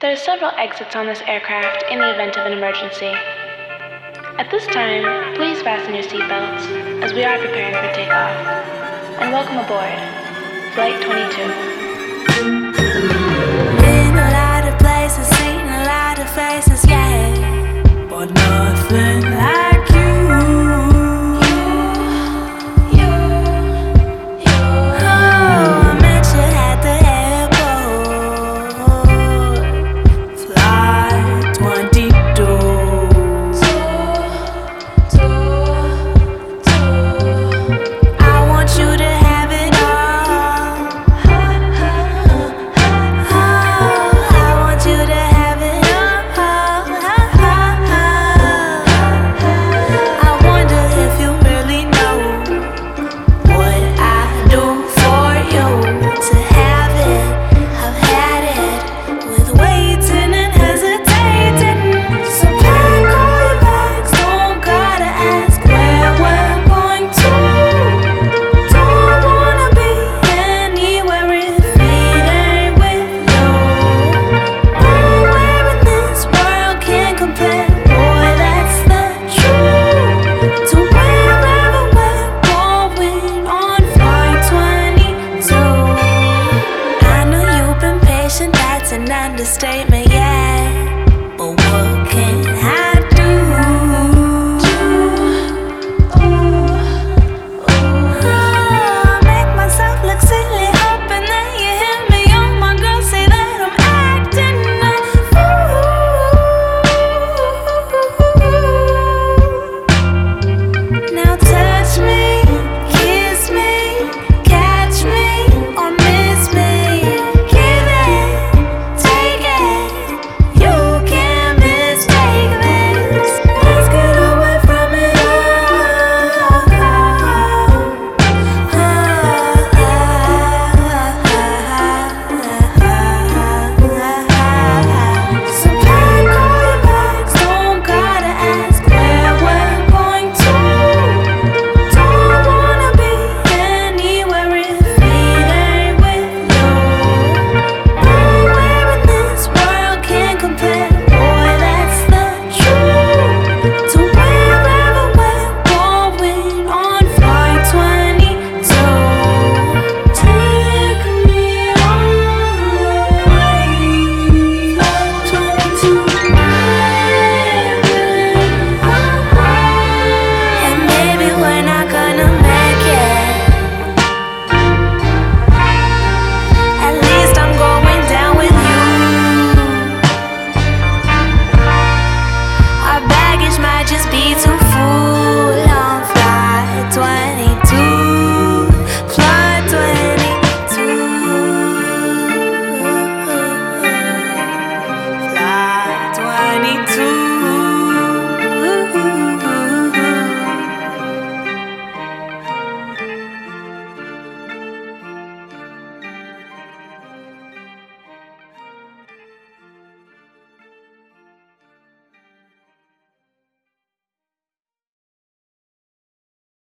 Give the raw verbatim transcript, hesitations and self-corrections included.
There are several exits on this aircraft in the event of an emergency. At this time, please fasten your seatbelts as we are preparing for takeoff. And welcome aboard, Flight twenty-two. Been a lot of places, seen a lot of faces, yeah, but nothing like you. You, you, you. Oh, I met you at the airport, Flight twenty-two. I want you to have it all. I want you to have it all. I wonder if you really know what I do for you. To have it, I've had it, with waiting and hesitating. So pack all your bags, don't gotta ask where we're going to. Don't wanna be anywhere if it ain't with you. Nowhere in this world can compare, boy, that's the truth, to wherever we're going on Flight twenty-two. I know you've been patient, that's an understatement, yeah.